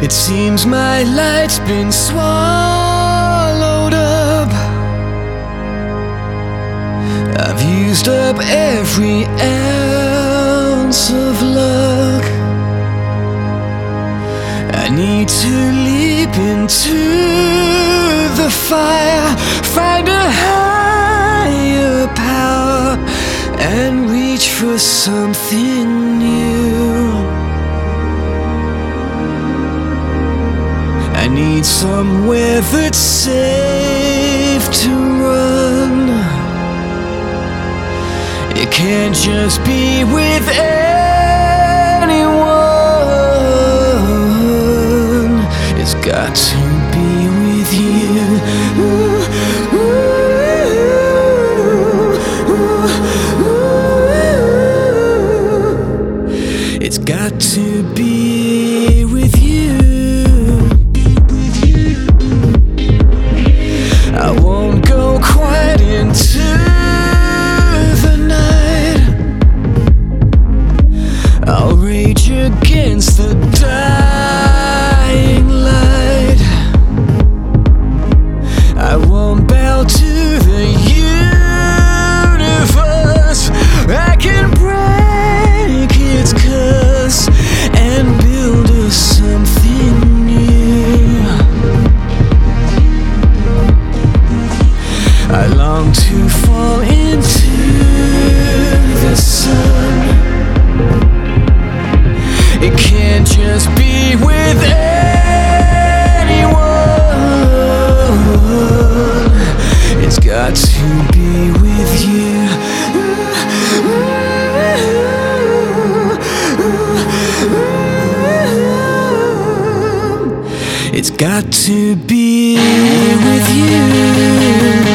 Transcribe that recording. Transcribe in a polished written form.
It seems my light's been swallowed up. I've used up every ounce of luck. I need to leap into the fire, find a higher power, and reach for something new. I need somewhere that's safe to run. It can't just be with anyone. It's got to be with you. It's got to be with you. I won't go quiet into the night. I'll rage against the dying light. I won't bow to the universe. I can break its curse and build us something new. I long to fall into the sun. It can't just be with anyone. It's got to be with you. It's got to be with you.